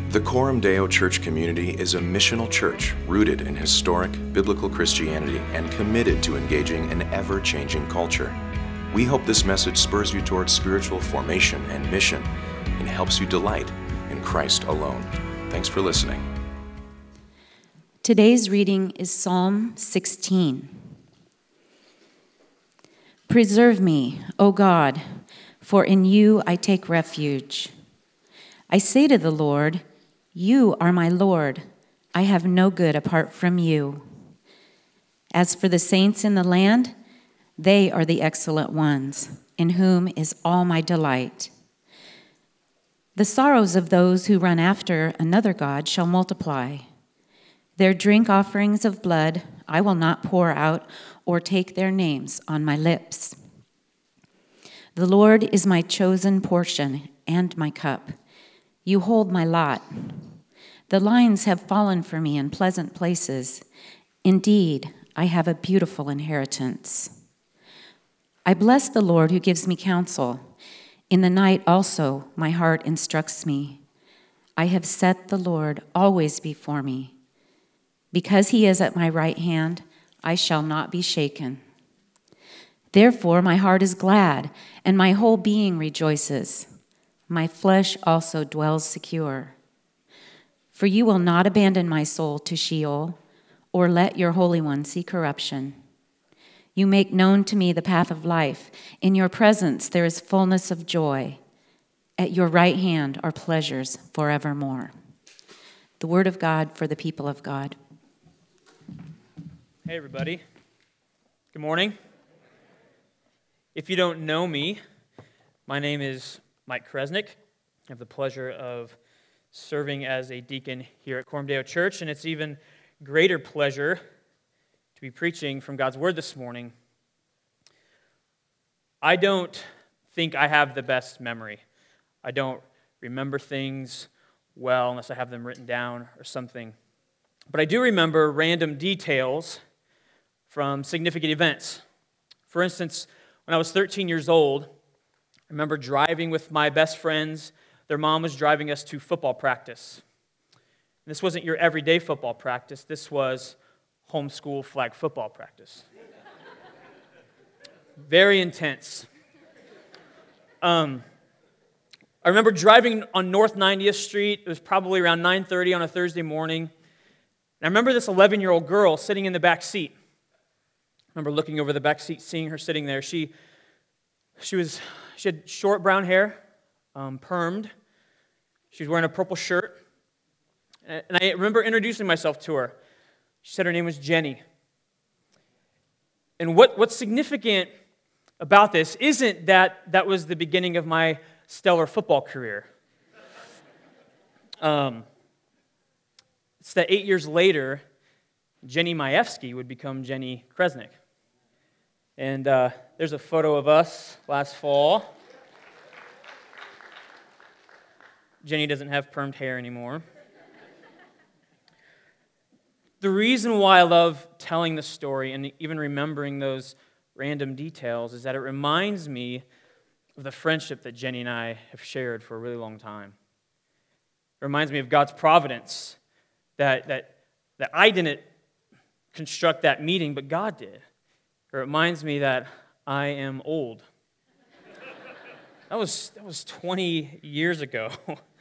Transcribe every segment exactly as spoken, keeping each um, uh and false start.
The Coram Deo Church community is a missional church rooted in historic biblical Christianity and committed to engaging an ever-changing culture. We hope this message spurs you towards spiritual formation and mission and helps you delight in Christ alone. Thanks for listening. Today's reading is Psalm sixteen. Preserve me, O God, for in you I take refuge. I say to the Lord, you are my Lord. I have no good apart from you. As for the saints in the land, they are the excellent ones, in whom is all my delight. The sorrows of those who run after another god shall multiply. Their drink offerings of blood I will not pour out or take their names on my lips. The Lord is my chosen portion and my cup. You hold my lot. The lines have fallen for me in pleasant places. Indeed, I have a beautiful inheritance. I bless the Lord who gives me counsel. In the night also my heart instructs me. I have set the Lord always before me. Because he is at my right hand, I shall not be shaken. Therefore my heart is glad, and my whole being rejoices. My flesh also dwells secure. For you will not abandon my soul to Sheol, or let your Holy One see corruption. You make known to me the path of life. In your presence there is fullness of joy. At your right hand are pleasures forevermore. The word of God for the people of God. Hey everybody. Good morning. If you don't know me, my name is Mike Kresnick. I have the pleasure of serving as a deacon here at Coram Deo Church, and it's even greater pleasure to be preaching from God's Word this morning. I don't think I have the best memory. I don't remember things well unless I have them written down or something. But I do remember random details from significant events. For instance, when I was thirteen years old, I remember driving with my best friends. Their mom was driving us to football practice. And this wasn't your everyday football practice. This was homeschool flag football practice. Very intense. Um, I remember driving on North ninetieth Street. It was probably around nine thirty on a Thursday morning. And I remember this eleven-year-old girl sitting in the back seat. I remember looking over the back seat, seeing her sitting there. She, she was, she had short brown hair, um, permed. She was wearing a purple shirt. And I remember introducing myself to her. She said her name was Jenny. And what, what's significant about this isn't that that was the beginning of my stellar football career. Um, it's that eight years later, Jenny Majewski would become Jenny Kresnick. And uh, there's a photo of us last fall. Jenny doesn't have permed hair anymore. The reason why I love telling the story and even remembering those random details is that it reminds me of the friendship that Jenny and I have shared for a really long time. It reminds me of God's providence, that, that, that I didn't construct that meeting, but God did. It reminds me that I am old. That was, that was twenty years ago.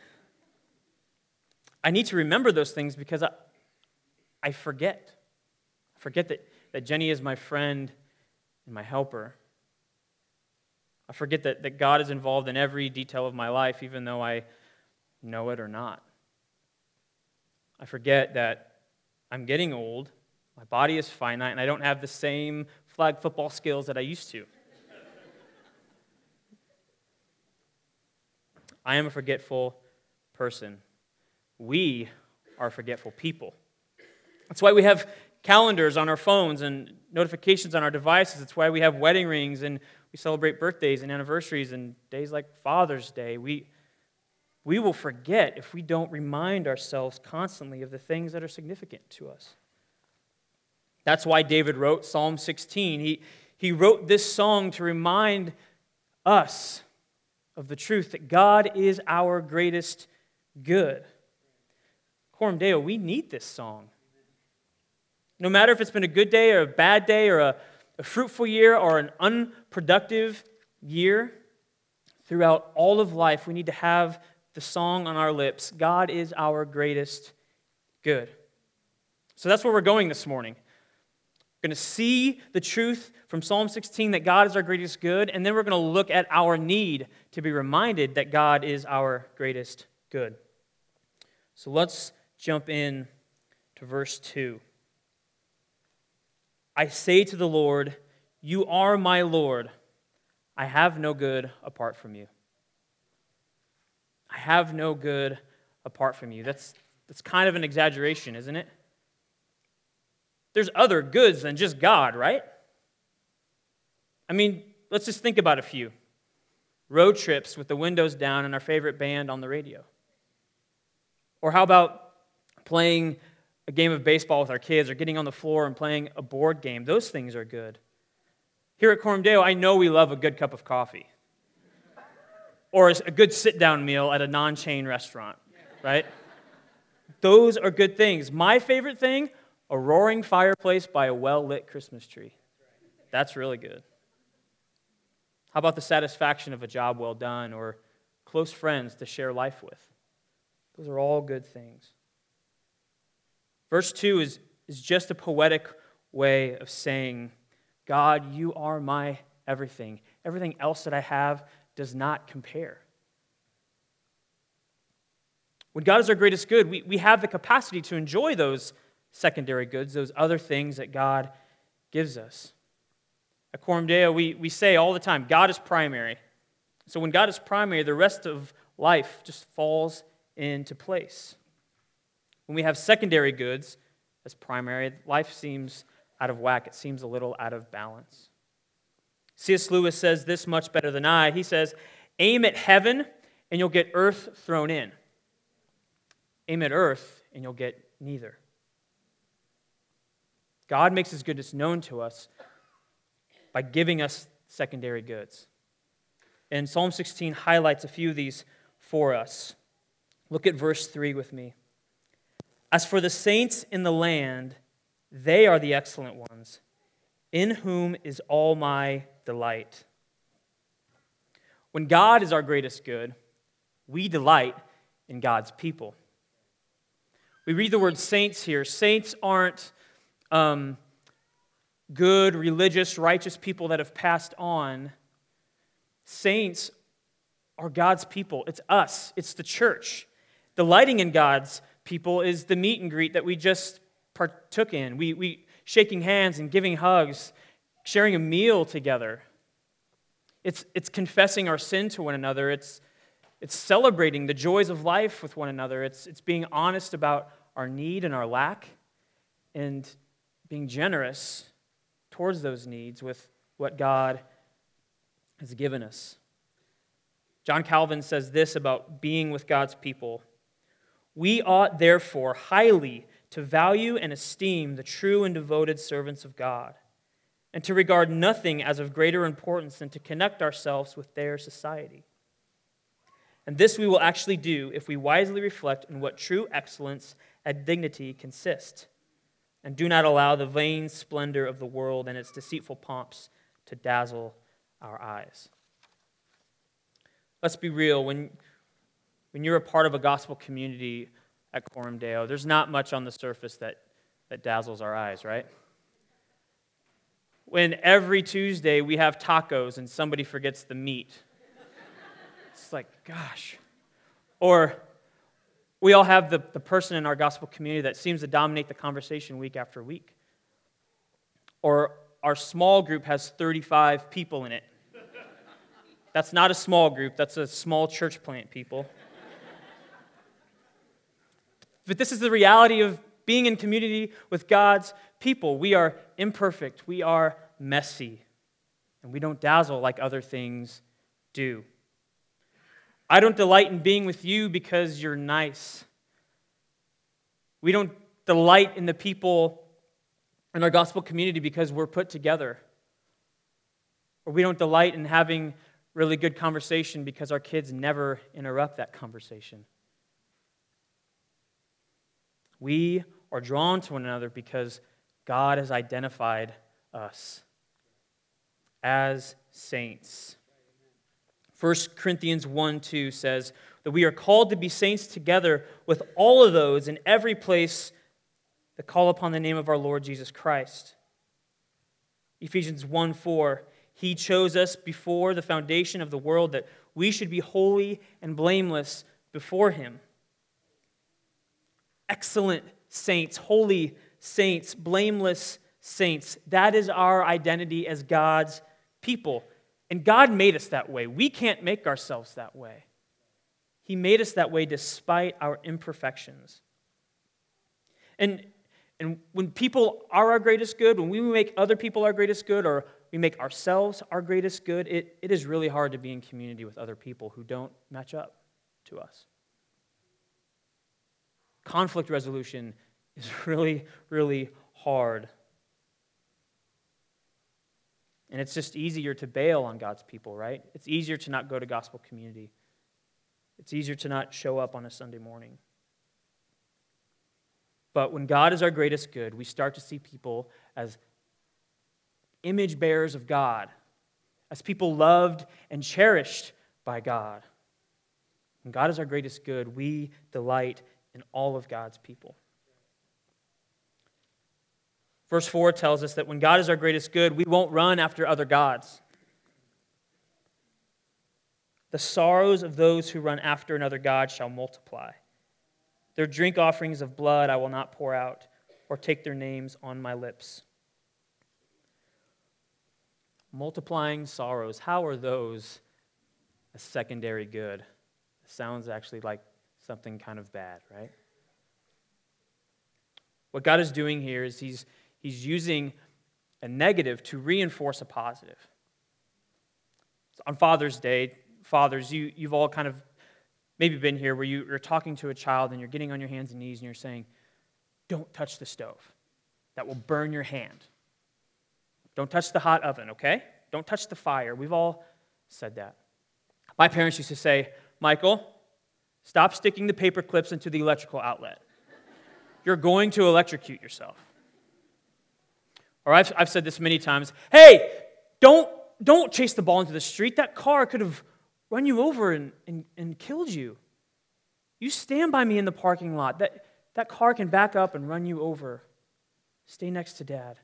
I need to remember those things because I, I forget. I forget that, that Jenny is my friend and my helper. I forget that, that God is involved in every detail of my life, even though I know it or not. I forget that I'm getting old, my body is finite, and I don't have the same flag football skills that I used to. I am a forgetful person. We are forgetful people. That's why we have calendars on our phones and notifications on our devices. It's why we have wedding rings and we celebrate birthdays and anniversaries and days like Father's Day. We, we will forget if we don't remind ourselves constantly of the things that are significant to us. That's why David wrote Psalm sixteen. He, he wrote this song to remind us of the truth that God is our greatest good. Coram Deo, we need this song. No matter if it's been a good day or a bad day or a, a fruitful year or an unproductive year, throughout all of life, we need to have the song on our lips, God is our greatest good. So that's where we're going this morning. We're going to see the truth from Psalm sixteen that God is our greatest good, and then we're going to look at our need to be reminded that God is our greatest good. So let's jump in to verse two. I say to the Lord, you are my Lord. I have no good apart from you. I have no good apart from you. That's, that's kind of an exaggeration, isn't it? There's other goods than just God, right? I mean, let's just think about a few. Road trips with the windows down and our favorite band on the radio. Or how about playing a game of baseball with our kids or getting on the floor and playing a board game? Those things are good. Here at Coram Deo, I know we love a good cup of coffee. Or a good sit-down meal at a non-chain restaurant, right? Those are good things. My favorite thing, a roaring fireplace by a well-lit Christmas tree. That's really good. How about the satisfaction of a job well done or close friends to share life with? Those are all good things. Verse two is, is just a poetic way of saying, God, you are my everything. Everything else that I have does not compare. When God is our greatest good, we, we have the capacity to enjoy those secondary goods, those other things that God gives us. At Coram Deo, we, we say all the time, God is primary. So when God is primary, the rest of life just falls into place. When we have secondary goods as primary, life seems out of whack. It seems a little out of balance. C S Lewis says this much better than I. He says, aim at heaven and you'll get earth thrown in. Aim at earth and you'll get neither. God makes his goodness known to us by giving us secondary goods. And Psalm sixteen highlights a few of these for us. Look at verse three with me. As for the saints in the land, they are the excellent ones, in whom is all my delight. When God is our greatest good, we delight in God's people. We read the word saints here. Saints aren't um, good, religious, righteous people that have passed on. Saints are God's people. It's us. It's the church. Delighting in God's people is the meet and greet that we just partook in. We, we shaking hands and giving hugs, sharing a meal together. It's, it's confessing our sin to one another. It's, it's celebrating the joys of life with one another. It's, it's being honest about our need and our lack and being generous towards those needs with what God has given us. John Calvin says this about being with God's people. We ought, therefore, highly to value and esteem the true and devoted servants of God, and to regard nothing as of greater importance than to connect ourselves with their society. And this we will actually do if we wisely reflect on what true excellence and dignity consist, and do not allow the vain splendor of the world and its deceitful pomps to dazzle our eyes. Let's be real. When, when you're a part of a gospel community at Coram Deo, there's not much on the surface that, that dazzles our eyes, right? When every Tuesday we have tacos and somebody forgets the meat. It's like, gosh. Or we all have the, the person in our gospel community that seems to dominate the conversation week after week. Or our small group has thirty-five people in it. That's not a small group, that's a small church plant, people. But this is the reality of being in community with God's people. We are imperfect, we are messy, and we don't dazzle like other things do. I don't delight in being with you because you're nice. We don't delight in the people in our gospel community because we're put together. Or we don't delight in having really good conversation because our kids never interrupt that conversation. We are drawn to one another because God has identified us as saints. First Corinthians one two says that we are called to be saints together with all of those in every place that call upon the name of our Lord Jesus Christ. Ephesians one four, He chose us before the foundation of the world that we should be holy and blameless before Him. Excellent saints, holy saints, blameless saints. That is our identity as God's people. And God made us that way. We can't make ourselves that way. He made us that way despite our imperfections. And, and when people are our greatest good, when we make other people our greatest good, or we make ourselves our greatest good, it, it is really hard to be in community with other people who don't match up to us. Conflict resolution is really, really hard. And it's just easier to bail on God's people, right? It's easier to not go to gospel community. It's easier to not show up on a Sunday morning. But when God is our greatest good, we start to see people as image bearers of God, as people loved and cherished by God. When God is our greatest good, we delight in all of God's people. Verse four tells us that when God is our greatest good, we won't run after other gods. The sorrows of those who run after another god shall multiply. Their drink offerings of blood I will not pour out, or take their names on my lips. Multiplying sorrows, how are those a secondary good? It sounds actually like something kind of bad, right? What God is doing here is he's, he's using a negative to reinforce a positive. So on Father's Day, fathers, you, you've all kind of maybe been here where you, you're talking to a child and you're getting on your hands and knees and you're saying, don't touch the stove. That will burn your hand. Don't touch the hot oven, okay? Don't touch the fire. We've all said that. My parents used to say, Michael, stop sticking the paper clips into the electrical outlet. You're going to electrocute yourself. Or I've, I've said this many times, hey, don't, don't chase the ball into the street. That car could have run you over and, and, and killed you. You stand by me in the parking lot. That, that car can back up and run you over. Stay next to Dad.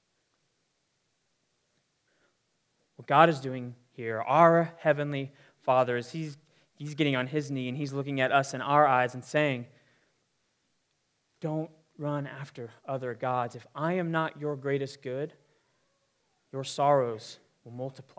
What God is doing here, our Heavenly Father, is He's, he's getting on His knee and He's looking at us in our eyes and saying, don't run after other gods. If I am not your greatest good, your sorrows will multiply.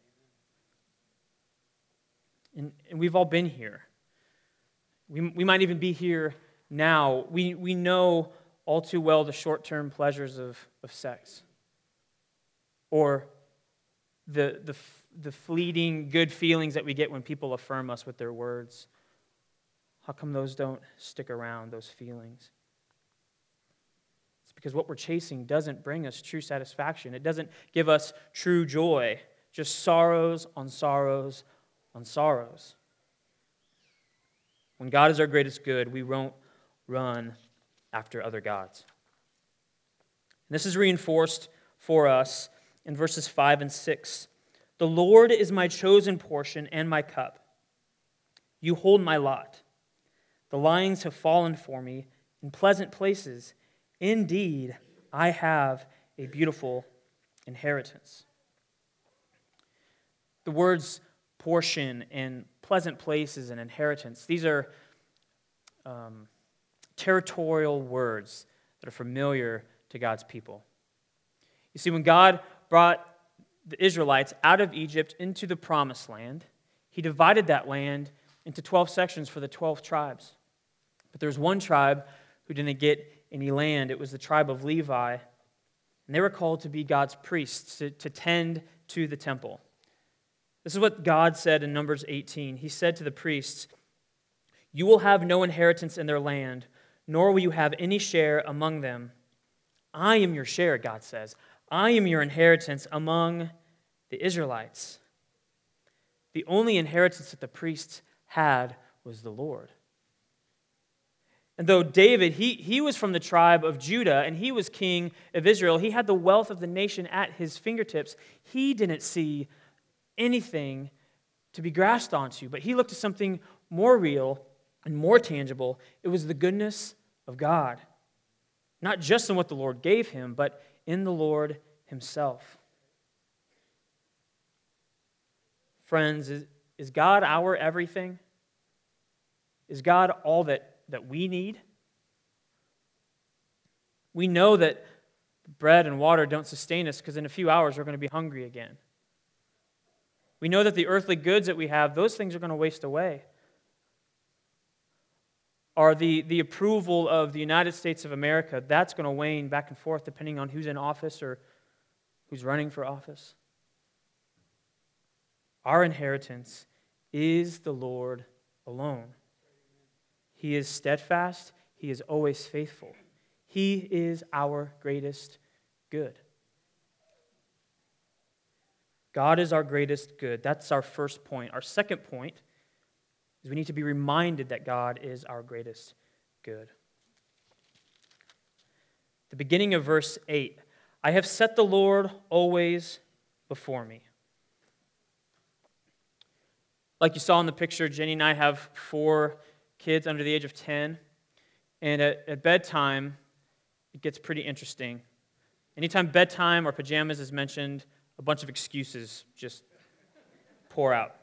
And, and we've all been here. We, we might even be here now. We, we know all too well the short-term pleasures of, of sex. Or the, the, the fleeting good feelings that we get when people affirm us with their words. How come those don't stick around, those feelings? It's because what we're chasing doesn't bring us true satisfaction. It doesn't give us true joy. Just sorrows on sorrows on sorrows. When God is our greatest good, we won't run after other gods. And this is reinforced for us in verses five and six. The Lord is my chosen portion and my cup. You hold my lot. The lines have fallen for me in pleasant places. Indeed, I have a beautiful inheritance. The words portion and pleasant places and inheritance, these are um, territorial words that are familiar to God's people. You see, when God brought the Israelites out of Egypt into the promised land, He divided that land into twelve sections for the twelve tribes. But there's one tribe who didn't get any land. It was the tribe of Levi. And they were called to be God's priests, to, to tend to the temple. This is what God said in Numbers eighteen. He said to the priests, you will have no inheritance in their land, nor will you have any share among them. I am your share, God says. I am your inheritance among the Israelites. The only inheritance that the priests had was the Lord. And though David, he, he was from the tribe of Judah, and he was king of Israel, he had the wealth of the nation at his fingertips. He didn't see anything to be grasped onto, but he looked at something more real and more tangible. It was the goodness of God. Not just in what the Lord gave him, but in the Lord himself. Friends, is, is God our everything? Is God all that, that we need? We know that bread and water don't sustain us because in a few hours we're going to be hungry again. We know that the earthly goods that we have, those things are going to waste away. Or the, the approval of the United States of America, that's going to wane back and forth depending on who's in office or who's running for office. Our inheritance is the Lord alone. He is steadfast. He is always faithful. He is our greatest good. God is our greatest good. That's our first point. Our second point is we need to be reminded that God is our greatest good. The beginning of verse eight, I have set the Lord always before me. Like you saw in the picture, Jenny and I have four kids under the age of ten, and at, at bedtime, it gets pretty interesting. Anytime bedtime or pajamas is mentioned, a bunch of excuses just pour out.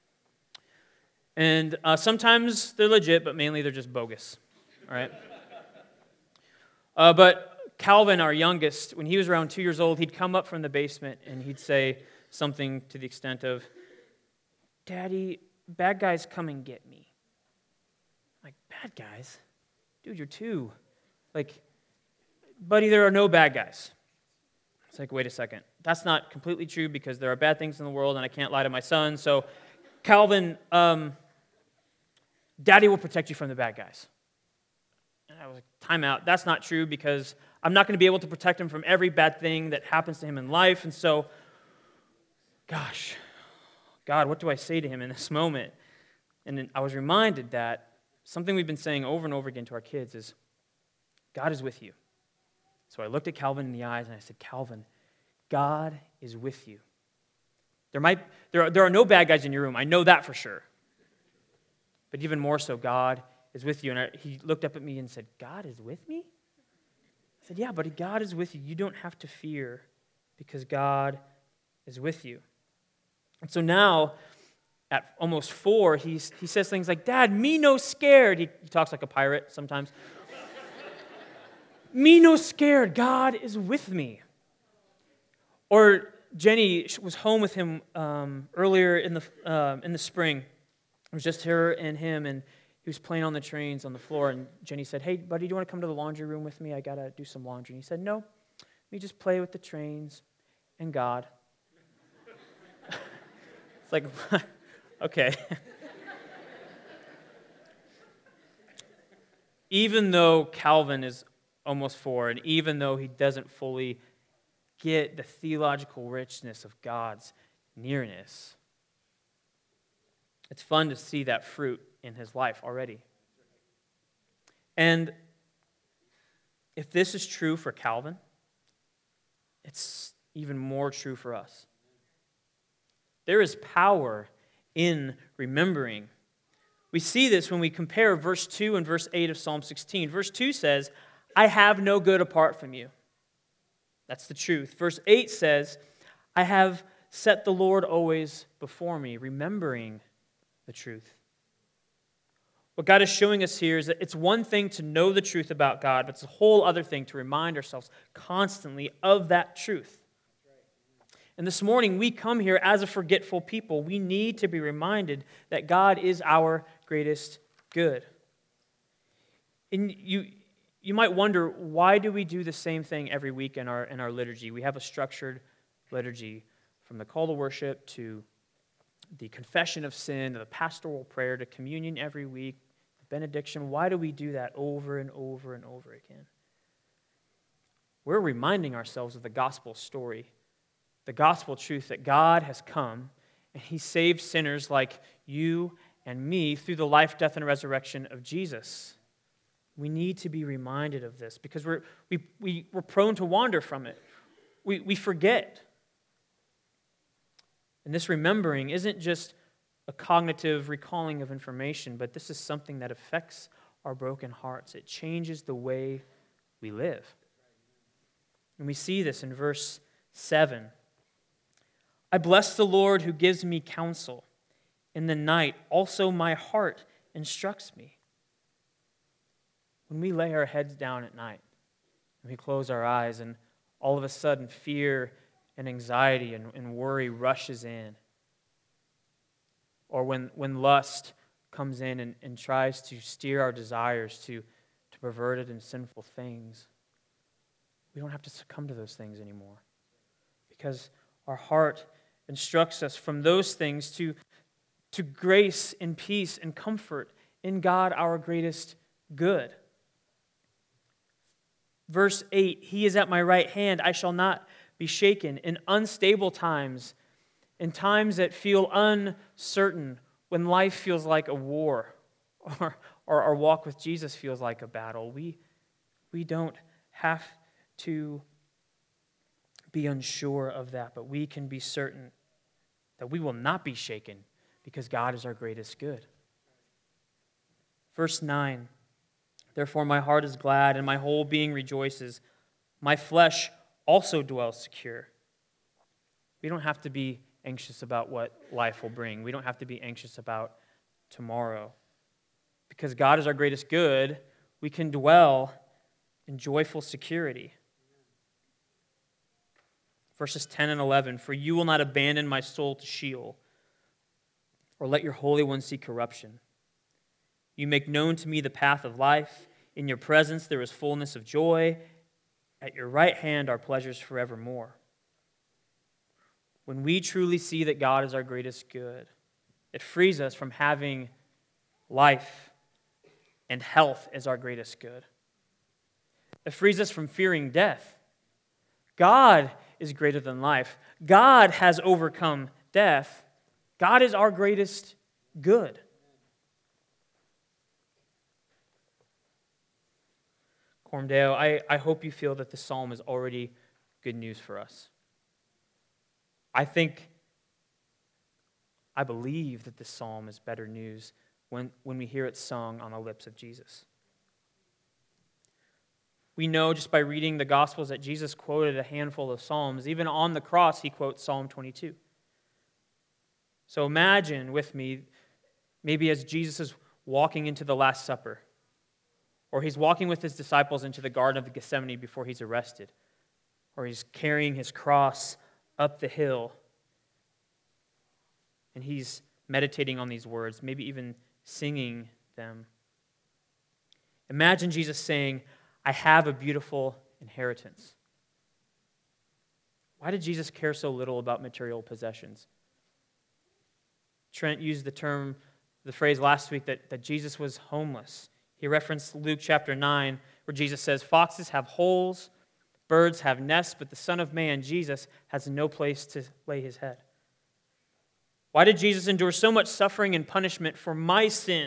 And uh, sometimes they're legit, but mainly they're just bogus. All right? Uh, but Calvin, our youngest, when he was around two years old, he'd come up from the basement and he'd say something to the extent of, Daddy, bad guys come and get me. I'm like, bad guys? Dude, you're two. Like, buddy, there are no bad guys. It's like, wait a second. That's not completely true because there are bad things in the world and I can't lie to my son. So, Calvin, um, Daddy will protect you from the bad guys. And I was like, time out. That's not true because I'm not going to be able to protect him from every bad thing that happens to him in life. And so, gosh, God, what do I say to him in this moment? And then I was reminded that something we've been saying over and over again to our kids is, God is with you. So I looked at Calvin in the eyes and I said, Calvin, God is with you. There might there are, there are no bad guys in your room. I know that for sure. But even more so, God is with you. And I, he looked up at me and said, God is with me? I said, yeah, buddy, God is with you. You don't have to fear because God is with you. And so now, at almost four, he's, he says things like, Dad, me no scared. He, he talks like a pirate sometimes. Me no scared. God is with me. Or Jenny was home with him um, earlier in the uh, in the spring. It was just her and him, and he was playing on the trains on the floor. And Jenny said, "Hey, buddy, do you want to come to the laundry room with me? I gotta do some laundry." And he said, "No, let me just play with the trains and God." It's like, okay. Even though Calvin is almost four, and even though he doesn't fully get the theological richness of God's nearness, it's fun to see that fruit in his life already. And if this is true for Calvin, it's even more true for us. There is power in remembering. We see this when we compare verse two and verse eight of Psalm sixteen. Verse two says, I have no good apart from you. That's the truth. Verse eight says, I have set the Lord always before me, remembering the truth. What God is showing us here is that it's one thing to know the truth about God, but it's a whole other thing to remind ourselves constantly of that truth. And this morning, we come here as a forgetful people. We need to be reminded that God is our greatest good. And you, you might wonder, why do we do the same thing every week in our, in our liturgy? We have a structured liturgy from the call to worship to the confession of sin, to the pastoral prayer, to communion every week, the benediction. Why do we do that over and over and over again? We're reminding ourselves of the gospel story, the gospel truth that God has come and He saved sinners like you and me through the life, death, and resurrection of Jesus. We need to be reminded of this because we're, we, we, we're prone to wander from it. We, we forget. And this remembering isn't just a cognitive recalling of information, but this is something that affects our broken hearts. It changes the way we live. And we see this in verse seven. I bless the Lord who gives me counsel. In the night, also my heart instructs me. When we lay our heads down at night, and we close our eyes, and all of a sudden fear and anxiety and, and worry rushes in, or when, when lust comes in and, and tries to steer our desires to, to perverted and sinful things, we don't have to succumb to those things anymore. Because our heart instructs us from those things to, to grace and peace and comfort in God, our greatest good. Verse eight, He is at my right hand, I shall not be shaken. In unstable times, in times that feel uncertain, when life feels like a war, or, or our walk with Jesus feels like a battle, we, we don't have to be unsure of that, but we can be certain that we will not be shaken because God is our greatest good. Verse nine, therefore my heart is glad and my whole being rejoices. My flesh also dwells secure. We don't have to be anxious about what life will bring. We don't have to be anxious about tomorrow. Because God is our greatest good, we can dwell in joyful security. Verses ten and eleven, for you will not abandon my soul to Sheol, or let your Holy One see corruption. You make known to me the path of life. In your presence there is fullness of joy. At your right hand are pleasures forevermore. When we truly see that God is our greatest good, it frees us from having life and health as our greatest good. It frees us from fearing death. God is greater than life. God has overcome death. God is our greatest good. Cormdale, I, I hope you feel that the psalm is already good news for us. I think, I believe that this psalm is better news when, when we hear it sung on the lips of Jesus. We know just by reading the Gospels that Jesus quoted a handful of psalms. Even on the cross, he quotes Psalm twenty-two. So imagine with me, maybe as Jesus is walking into the Last Supper, or he's walking with his disciples into the Garden of Gethsemane before he's arrested, or he's carrying his cross up the hill, and he's meditating on these words, maybe even singing them. Imagine Jesus saying, I have a beautiful inheritance. Why did Jesus care so little about material possessions? Trent used the term, the phrase last week that, that Jesus was homeless. He referenced Luke chapter nine, where Jesus says, foxes have holes, birds have nests, but the Son of Man, Jesus, has no place to lay his head. Why did Jesus endure so much suffering and punishment for my sin?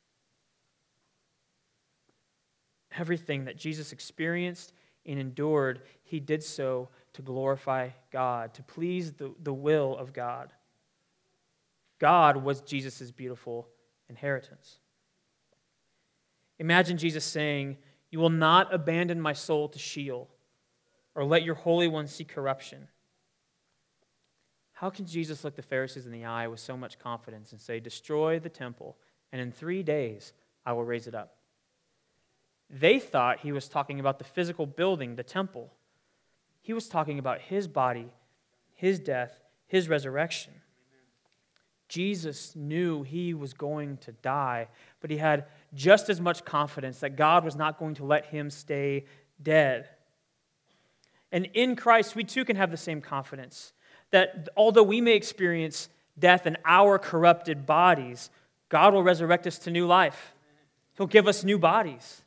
Everything that Jesus experienced and endured, he did so to glorify God, to please the, the will of God. God was Jesus' beautiful inheritance. Imagine Jesus saying, you will not abandon my soul to Sheol, or let your Holy One see corruption. How can Jesus look the Pharisees in the eye with so much confidence and say, destroy the temple, and in three days I will raise it up? They thought he was talking about the physical building, the temple. He was talking about his body, his death, his resurrection. Jesus knew he was going to die, but he had just as much confidence that God was not going to let him stay dead. And in Christ, we too can have the same confidence that although we may experience death in our corrupted bodies, God will resurrect us to new life. He'll give us new bodies.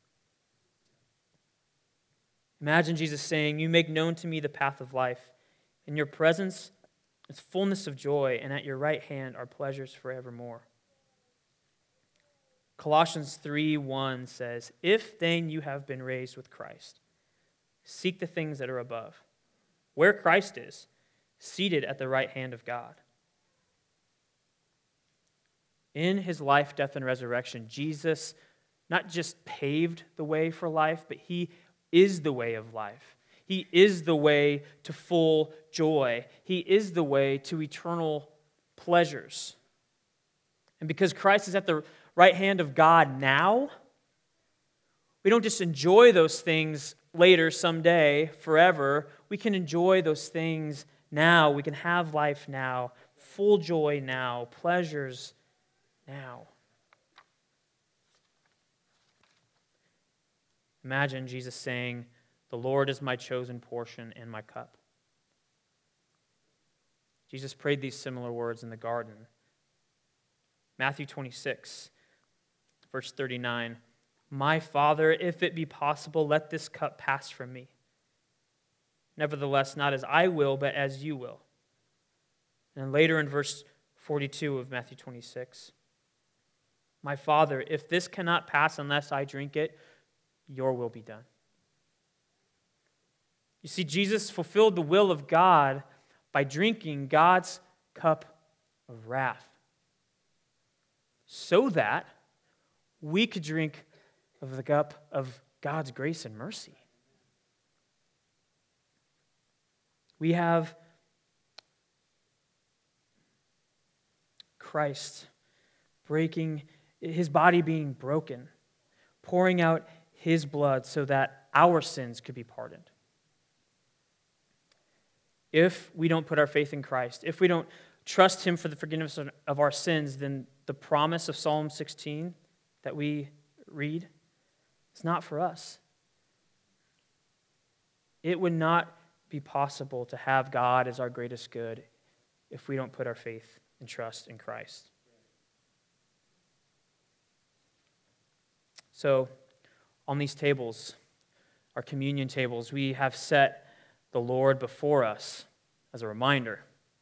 Imagine Jesus saying, you make known to me the path of life. In your presence is fullness of joy, and at your right hand are pleasures forevermore. Colossians three one says, "If then you have been raised with Christ, seek the things that are above, where Christ is, seated at the right hand of God." In his life, death, and resurrection, Jesus not just paved the way for life, but he is the way of life. He is the way to full joy. He is the way to eternal pleasures. And because Christ is at the right hand of God now, we don't just enjoy those things later, someday, forever. We can enjoy those things now. We can have life now, full joy now, pleasures now. Imagine Jesus saying, "The Lord is my chosen portion and my cup." Jesus prayed these similar words in the garden. Matthew twenty-six, verse thirty-nine, "My Father, if it be possible, let this cup pass from me. Nevertheless, not as I will, but as you will." And later in verse forty-two of Matthew twenty-six, "My Father, if this cannot pass unless I drink it, your will be done." You see, Jesus fulfilled the will of God by drinking God's cup of wrath so that we could drink of the cup of God's grace and mercy. We have Christ breaking, his body being broken, pouring out his blood so that our sins could be pardoned. If we don't put our faith in Christ, if we don't trust him for the forgiveness of our sins, then the promise of Psalm sixteen that we read is not for us. It would not be possible to have God as our greatest good if we don't put our faith and trust in Christ. So, on these tables, our communion tables, we have set the Lord before us as a reminder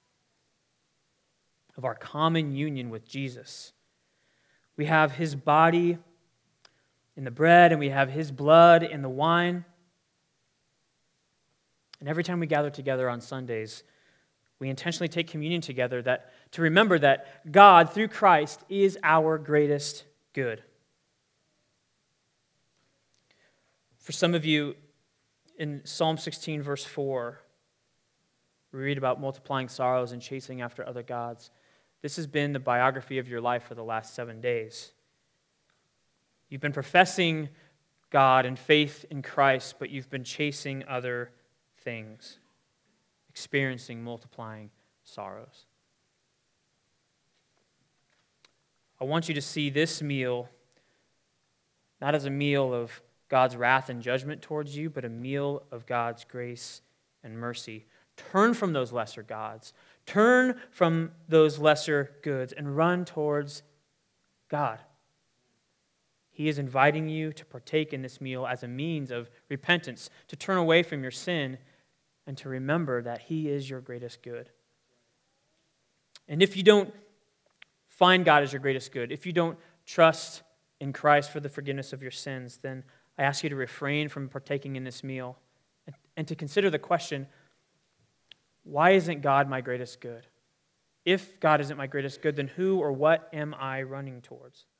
of our common union with Jesus. We have his body in the bread, and we have his blood in the wine. And every time we gather together on Sundays, we intentionally take communion together that to remember that God, through Christ, is our greatest good. For some of you, in Psalm sixteen, verse four, we read about multiplying sorrows and chasing after other gods. This has been the biography of your life for the last seven days. You've been professing God and faith in Christ, but you've been chasing other things, experiencing multiplying sorrows. I want you to see this meal not as a meal of God's wrath and judgment towards you, but a meal of God's grace and mercy. Turn from those lesser gods. Turn from those lesser goods and run towards God. He is inviting you to partake in this meal as a means of repentance, to turn away from your sin and to remember that he is your greatest good. And if you don't find God as your greatest good, if you don't trust in Christ for the forgiveness of your sins, then I ask you to refrain from partaking in this meal and, and to consider the question, why isn't God my greatest good? If God isn't my greatest good, then who or what am I running towards?